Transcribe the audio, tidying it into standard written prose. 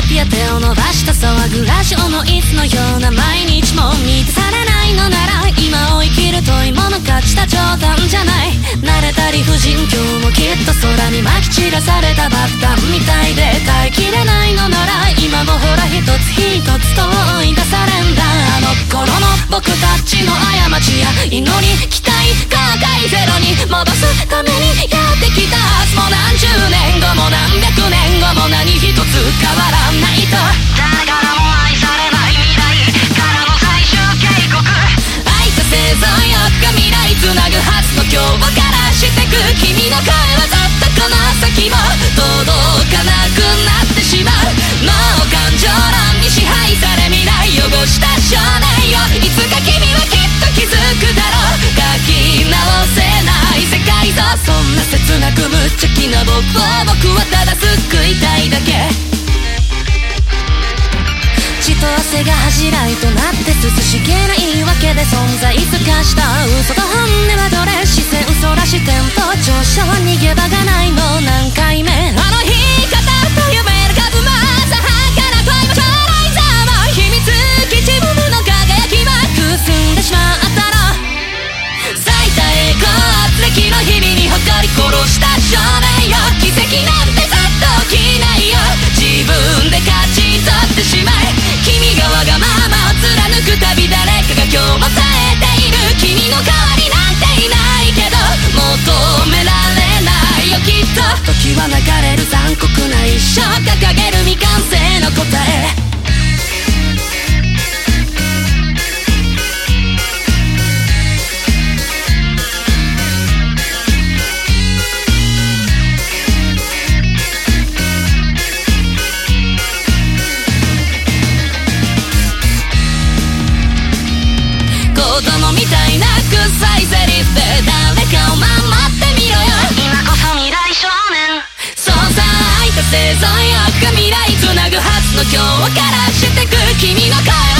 ピア手を伸ばした騒ぐラジオのいつのような毎日も満たされないのなら今を生きる問い物勝ちた冗談じゃない。慣れた理不尽今日もきっと空に撒き散らされた爆弾みたいで耐えきれないのなら今もほら一つ一つと追い出されんだ。あの頃の僕たちの過ちや祈り期待後悔ゼロに戻すためにやってきたはずも何十年後も何百年後も何一つ変わらないと誰からも愛されない未来からの最終警告愛と生存欲が未来つなぐはずの今日からしてく君の声はずっとこの先も届かなくなってしまう脳感情論に支配され未来汚した少年よいつか君はきっと気づくだろう書き直せない世界ぞそんな切なく無邪気な僕はただ救いたいだけ血と汗が恥じらいとなって涼しげな言い訳で存在すかした嘘と本音はどれ視線そらしテンポ上昇逃げ場がないの何回目あの日語った夢の数も浅はかな恋も将来さも秘密基地部分の輝きはくすんでしまったの最多栄光圧力の日々に誇り殺した少年よ奇跡なんてずっと起きないよ自分で勝ち取ってしまえ君がわがままを貫くたび誰かが今日も耐えている君の代わりなんていないけど求められないよきっと時は流れる残酷な一生掲げる未完成の答え子供みたいな臭いセリフで誰かを守ってみろよ今こそ未来少年そうさ愛と生存欲が未来つなぐはずの今日からしてく君の声は